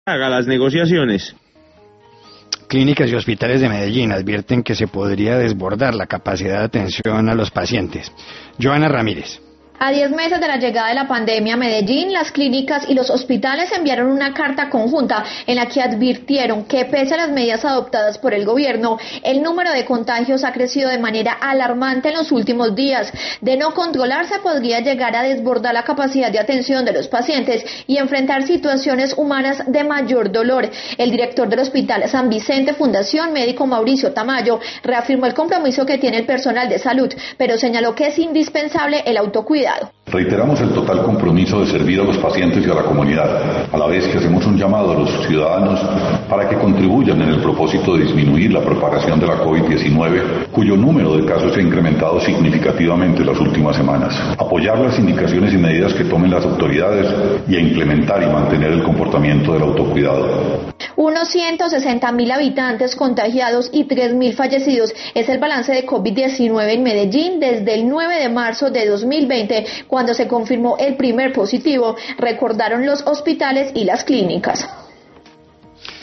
haga las negociaciones. Clínicas y hospitales de Medellín advierten que se podría desbordar la capacidad de atención a los pacientes. Joana Ramírez. A 10 meses de la llegada de la pandemia a Medellín, las clínicas y los hospitales enviaron una carta conjunta en la que advirtieron que pese a las medidas adoptadas por el gobierno, el número de contagios ha crecido de manera alarmante en los últimos días. De no controlarse, podría llegar a desbordar la capacidad de atención de los pacientes y enfrentar situaciones humanas de mayor dolor. El director del Hospital San Vicente Fundación, médico Mauricio Tamayo, reafirmó el compromiso que tiene el personal de salud, pero señaló que es indispensable el autocuidado. Reiteramos el total compromiso de servir a los pacientes y a la comunidad, a la vez que hacemos un llamado a los ciudadanos para que contribuyan en el propósito de disminuir la propagación de la COVID-19, cuyo número de casos se ha incrementado significativamente en las últimas semanas. Apoyar las indicaciones y medidas que tomen las autoridades y a implementar y mantener el comportamiento del autocuidado. Unos 160.000 habitantes contagiados y 3.000 fallecidos es el balance de COVID-19 en Medellín desde el 9 de marzo de 2020, cuando se confirmó el primer positivo, recordaron los hospitales y las clínicas.